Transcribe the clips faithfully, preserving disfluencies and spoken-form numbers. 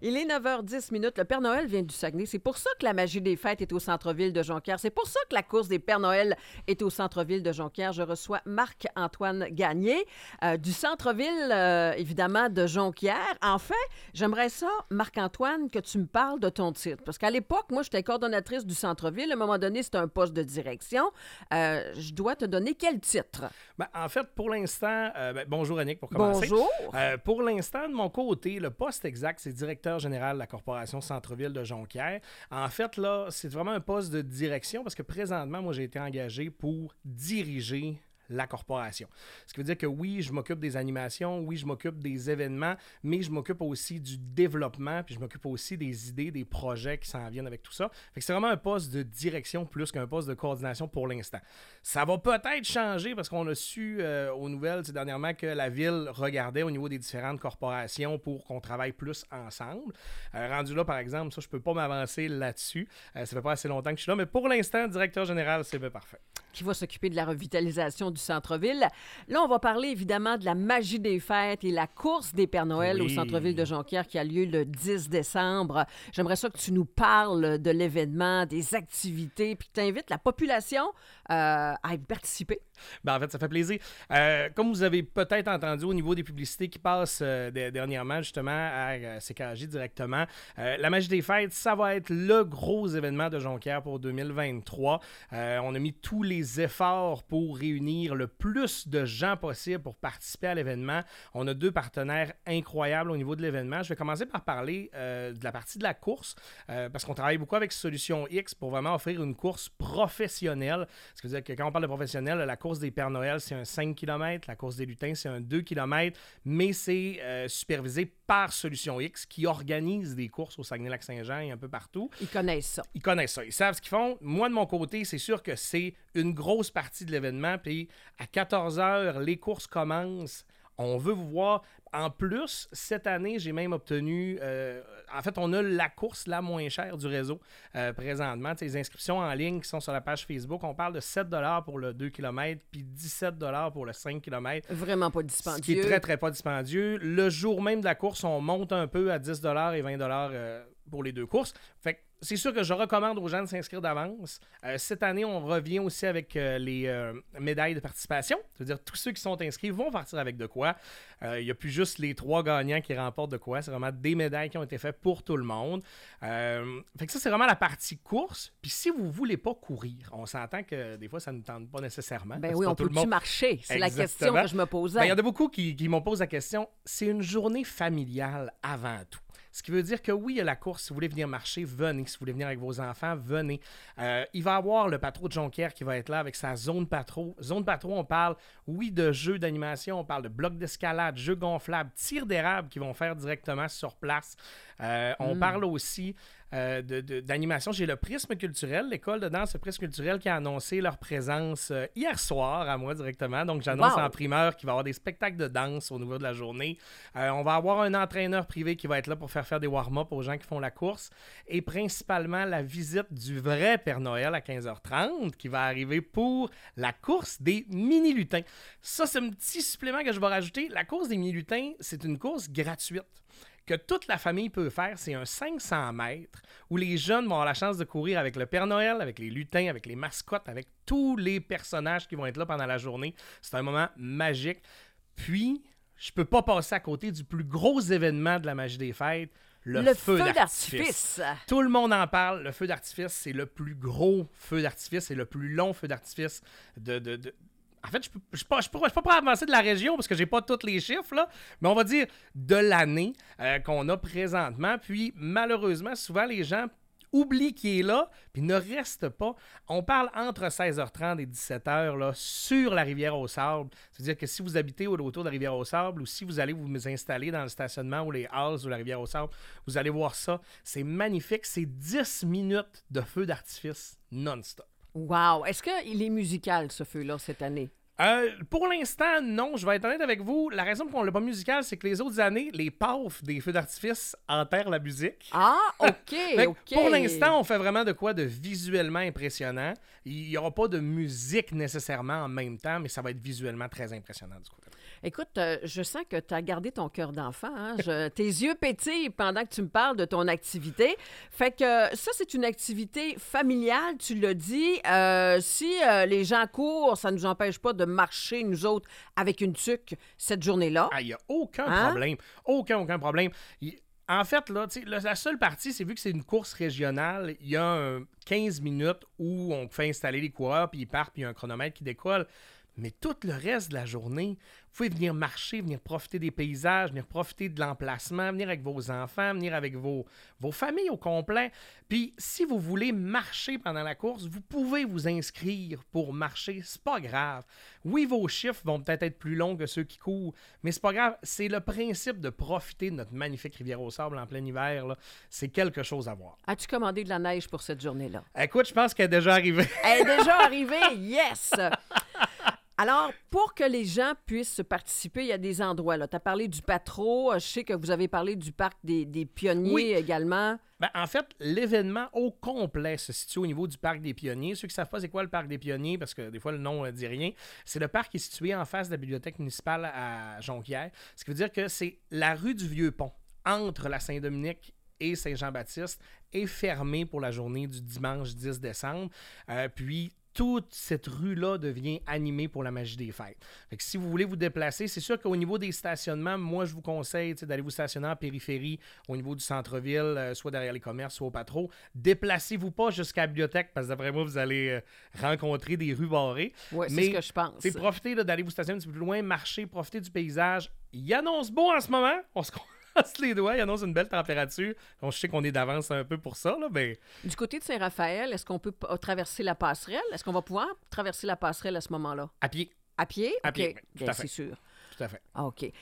Il est neuf heures dix minutes. Le Père Noël vient du Saguenay. C'est pour ça que la magie des fêtes est au centre-ville de Jonquière. C'est pour ça que la course des Pères Noël est au centre-ville de Jonquière. Je reçois Marc-Antoine Gagné euh, du centre-ville, euh, évidemment, de Jonquière. En fait, j'aimerais ça, Marc-Antoine, que tu me parles de ton titre. Parce qu'à l'époque, moi, j'étais coordonnatrice du centre-ville. À un moment donné, c'était un poste de direction. Euh, je dois te donner quel titre? Ben, en fait, pour l'instant, euh, ben, bonjour Annick pour commencer. Bonjour. Euh, pour l'instant, de mon côté, le poste exact, c'est directeur général de la Corporation Centre-Ville de Jonquière. En fait, là, c'est vraiment un poste de direction parce que présentement, moi, j'ai été engagé pour diriger la corporation. Ce qui veut dire que oui, je m'occupe des animations, oui, je m'occupe des événements, mais je m'occupe aussi du développement, puis je m'occupe aussi des idées, des projets qui s'en viennent avec tout ça. Fait que c'est vraiment un poste de direction plus qu'un poste de coordination pour l'instant. Ça va peut-être changer parce qu'on a su euh, aux nouvelles dernièrement que la ville regardait au niveau des différentes corporations pour qu'on travaille plus ensemble. Euh, rendu là, par exemple, ça, je peux pas m'avancer là-dessus. Euh, ça fait pas assez longtemps que je suis là, mais pour l'instant, directeur général, c'est bien parfait. Qui va s'occuper de la revitalisation du centre-ville. Là, on va parler évidemment de la magie des fêtes et la course des Pères Noël oui. au centre-ville de Jonquière qui a lieu le dix décembre. J'aimerais ça que tu nous parles de l'événement, des activités, puis que tu invites la population euh, à y participer. Ben, en fait, ça fait plaisir. Euh, comme vous avez peut-être entendu au niveau des publicités qui passent euh, de, dernièrement justement à euh, C K J directement, euh, la magie des fêtes, ça va être le gros événement de Jonquière pour deux mille vingt-trois. Euh, on a mis tous les efforts pour réunir le plus de gens possible pour participer à l'événement. On a deux partenaires incroyables au niveau de l'événement. Je vais commencer par parler euh, de la partie de la course euh, parce qu'on travaille beaucoup avec Solution X pour vraiment offrir une course professionnelle. Ce qui veut dire que quand on parle de professionnel, la course des Pères Noël, c'est un cinq kilomètres. La course des lutins, c'est un deux kilomètres. Mais c'est euh, supervisé par Solution X qui organise des courses au Saguenay-Lac-Saint-Jean et un peu partout. Ils connaissent ça. Ils connaissent ça. Ils savent ce qu'ils font. Moi, de mon côté, c'est sûr que c'est une grosse partie de l'événement. Puis à quatorze heures, les courses commencent. On veut vous voir. En plus, cette année, j'ai même obtenu... Euh, en fait, on a la course la moins chère du réseau euh, présentement. T'sais, les inscriptions en ligne qui sont sur la page Facebook, on parle de sept dollars pour le deux kilomètres puis dix-sept dollars pour le cinq kilomètres. Vraiment pas dispendieux. Ce qui est très, très pas dispendieux. Le jour même de la course, on monte un peu à dix dollars et vingt dollars euh, pour les deux courses. Fait que c'est sûr que je recommande aux gens de s'inscrire d'avance. Euh, cette année, on revient aussi avec euh, les euh, médailles de participation. C'est-à-dire tous ceux qui sont inscrits vont partir avec de quoi. Il euh, n'y a plus juste les trois gagnants qui remportent de quoi. C'est vraiment des médailles qui ont été faites pour tout le monde. Euh, fait que ça, c'est vraiment la partie course. Puis si vous ne voulez pas courir, on s'entend que des fois, ça ne nous tente pas nécessairement. Ben oui, on peut-tu monde... marcher? C'est Exactement. La question que je me posais. Il ben, y en a beaucoup qui, qui m'ont posé la question. C'est une journée familiale avant tout. Ce qui veut dire que oui, il y a la course. Si vous voulez venir marcher, venez. Si vous voulez venir avec vos enfants, venez. Euh, il va y avoir le patro de Jonquière qui va être là avec sa zone patro. Zone patro, on parle, oui, de jeux d'animation, on parle de blocs d'escalade, jeux gonflables, tirs d'érable qu'ils vont faire directement sur place. Euh, on mm. parle aussi euh, de, de, d'animation. J'ai le Prisme culturel, l'école de danse, le Prisme culturel qui a annoncé leur présence euh, hier soir à moi directement. Donc, j'annonce wow. en primeur qu'il va y avoir des spectacles de danse au niveau de la journée. Euh, on va avoir un entraîneur privé qui va être là pour faire faire des warm-up aux gens qui font la course et principalement la visite du vrai Père Noël à quinze heures trente qui va arriver pour la course des mini-lutins. Ça, c'est un petit supplément que je vais rajouter. La course des mini-lutins, c'est une course gratuite que toute la famille peut faire. C'est un cinq cents mètres où les jeunes vont avoir la chance de courir avec le Père Noël, avec les lutins, avec les mascottes, avec tous les personnages qui vont être là pendant la journée. C'est un moment magique. Puis, je peux pas passer à côté du plus gros événement de la magie des fêtes, le, le feu, feu d'artifice. d'artifice. Tout le monde en parle. Le feu d'artifice, c'est le plus gros feu d'artifice et le plus long feu d'artifice de... de, de... En fait, je ne suis pas, pas, pas, pas avancer de la région parce que j'ai pas tous les chiffres, là, mais on va dire de l'année euh, qu'on a présentement. Puis, malheureusement, souvent, les gens oublient qu'il est là, puis ne restent pas. On parle entre seize heures trente et dix-sept heures là, sur la Rivière-aux-Sables. C'est-à-dire que si vous habitez autour de la Rivière-aux-Sables ou si vous allez vous installer dans le stationnement ou les halls ou la Rivière-aux-Sables, vous allez voir ça. C'est magnifique. C'est dix minutes de feu d'artifice non-stop. Wow! Est-ce qu'il est musical, ce feu-là, cette année? Euh, pour l'instant, non. Je vais être honnête avec vous. La raison pour qu'on ne l'a pas musical, c'est que les autres années, les paufs des feux d'artifice enterrent la musique. Ah, OK, OK. Pour l'instant, on fait vraiment de quoi de visuellement impressionnant. Il n'y aura pas de musique nécessairement en même temps, mais ça va être visuellement très impressionnant du côté. Écoute, euh, je sens que tu as gardé ton cœur d'enfant. Hein? Je- tes yeux pétillent pendant que tu me parles de ton activité. Fait que euh, ça, c'est une activité familiale, tu l'as dit. Euh, si euh, les gens courent, ça ne nous empêche pas de marcher, nous autres, avec une tuque cette journée-là. Ah, il n'y a aucun Hein? problème. Aucun, aucun problème. Il- En fait, là, tu sais, la la seule partie, c'est vu que c'est une course régionale, il y a un quinze minutes où on fait installer les coureurs, puis ils partent, puis il y a un chronomètre qui décolle. Mais tout le reste de la journée, vous pouvez venir marcher, venir profiter des paysages, venir profiter de l'emplacement, venir avec vos enfants, venir avec vos, vos familles au complet. Puis, si vous voulez marcher pendant la course, vous pouvez vous inscrire pour marcher. C'est pas grave. Oui, vos chiffres vont peut-être être plus longs que ceux qui courent, mais c'est pas grave. C'est le principe de profiter de notre magnifique rivière au sable en plein hiver, là. C'est quelque chose à voir. As-tu commandé de la neige pour cette journée-là? Écoute, je pense qu'elle est déjà arrivée. Elle est déjà arrivée, yes! Alors, pour que les gens puissent participer, il y a des endroits. Tu as parlé du Patro. Je sais que vous avez parlé du parc des, des Pionniers Oui. également. Ben, en fait, l'événement au complet se situe au niveau du Parc des Pionniers. Ceux qui ne savent pas c'est quoi le Parc des Pionniers, parce que des fois le nom ne dit rien, c'est le parc qui est situé en face de la bibliothèque municipale à Jonquière. Ce qui veut dire que c'est la rue du Vieux-Pont, entre la Saint-Dominique et Saint-Jean-Baptiste, est fermée pour la journée du dimanche dix décembre. Euh, puis, toute cette rue-là devient animée pour la magie des fêtes. Fait que si vous voulez vous déplacer, c'est sûr qu'au niveau des stationnements, moi, je vous conseille d'aller vous stationner en périphérie, au niveau du centre-ville, euh, soit derrière les commerces, soit au Patro. Déplacez-vous pas jusqu'à la bibliothèque, parce que d'après moi, vous allez euh, rencontrer des rues barrées. Oui, c'est Mais, ce que je pense. t'sais, profitez là, d'aller vous stationner un petit peu plus loin, marcher, profitez du paysage. Il annonce beau en ce moment. On se croise les doigts, il annonce une belle température. Donc, je sais qu'on est d'avance un peu pour ça, là, mais... Du côté de Saint-Raphaël, est-ce qu'on peut p- traverser la passerelle? Est-ce qu'on va pouvoir traverser la passerelle à ce moment-là? À pied. À pied? À OK. pied, oui, tout Bien, à fait. c'est sûr. Tout à fait. Ah, OK. Euh,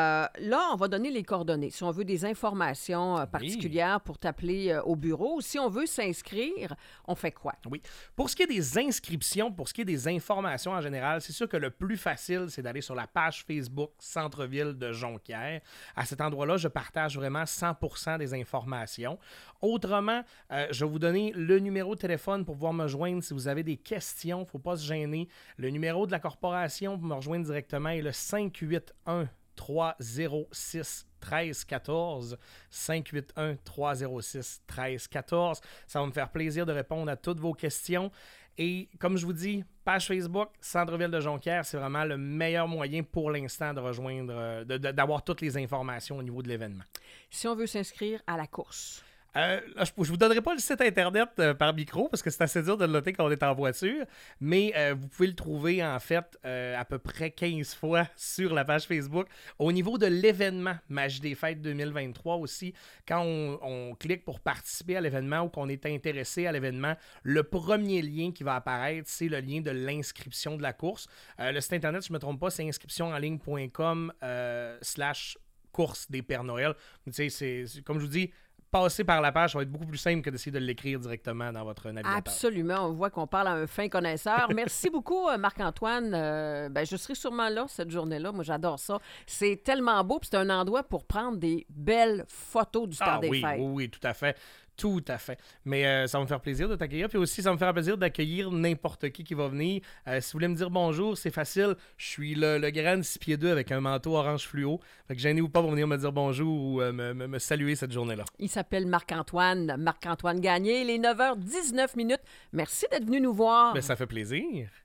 là, on va donner les coordonnées. Si on veut des informations euh, particulières pour t'appeler euh, au bureau, si on veut s'inscrire, on fait quoi? Oui. Pour ce qui est des inscriptions, pour ce qui est des informations en général, c'est sûr que le plus facile, c'est d'aller sur la page Facebook Centre-Ville de Jonquière. À cet endroit-là, je partage vraiment cent pour cent des informations. Autrement, euh, je vais vous donner le numéro de téléphone pour pouvoir me joindre si vous avez des questions. Il ne faut pas se gêner. Le numéro de la corporation pour me rejoindre directement est le cinq huit un trois zéro six un trois un quatre. cinq huit un trois zéro six un trois un quatre. Ça va me faire plaisir de répondre à toutes vos questions. Et comme je vous dis, page Facebook, Centre-Ville de Jonquière, c'est vraiment le meilleur moyen pour l'instant de rejoindre, euh, de- de- d'avoir toutes les informations au niveau de l'événement. Si on veut s'inscrire à la course. Euh, là, je ne vous donnerai pas le site Internet euh, par micro parce que c'est assez dur de le noter quand on est en voiture, mais euh, vous pouvez le trouver en fait euh, à peu près quinze fois sur la page Facebook. Au niveau de l'événement Magie des Fêtes deux mille vingt-trois aussi, quand on, on clique pour participer à l'événement ou qu'on est intéressé à l'événement, le premier lien qui va apparaître, c'est le lien de l'inscription de la course. Euh, le site Internet, je ne me trompe pas, c'est inscription en ligne point com euh, slash course des Pères Noël. Tu sais, c'est, c'est- comme je vous dis, passer par la page, ça va être beaucoup plus simple que d'essayer de l'écrire directement dans votre navigateur. Absolument. On voit qu'on parle à un fin connaisseur. Merci beaucoup, euh, Marc-Antoine. Euh, ben, je serai sûrement là cette journée-là. Moi, j'adore ça. C'est tellement beau. Puis c'est un endroit pour prendre des belles photos du temps Ah des oui, fêtes. oui, oui, tout à fait. Tout à fait. Mais euh, ça va me faire plaisir de t'accueillir. Puis aussi, ça va me faire plaisir d'accueillir n'importe qui qui va venir. Euh, si vous voulez me dire bonjour, c'est facile. Je suis le, le grand de six pieds deux avec un manteau orange fluo. Fait que gênez-vous pas pour venir me dire bonjour ou euh, me, me- me saluer cette journée-là. Il s'appelle Marc-Antoine. Marc-Antoine Gagné. Il est neuf heures dix-neuf minutes. Merci d'être venu nous voir. Mais ça fait plaisir.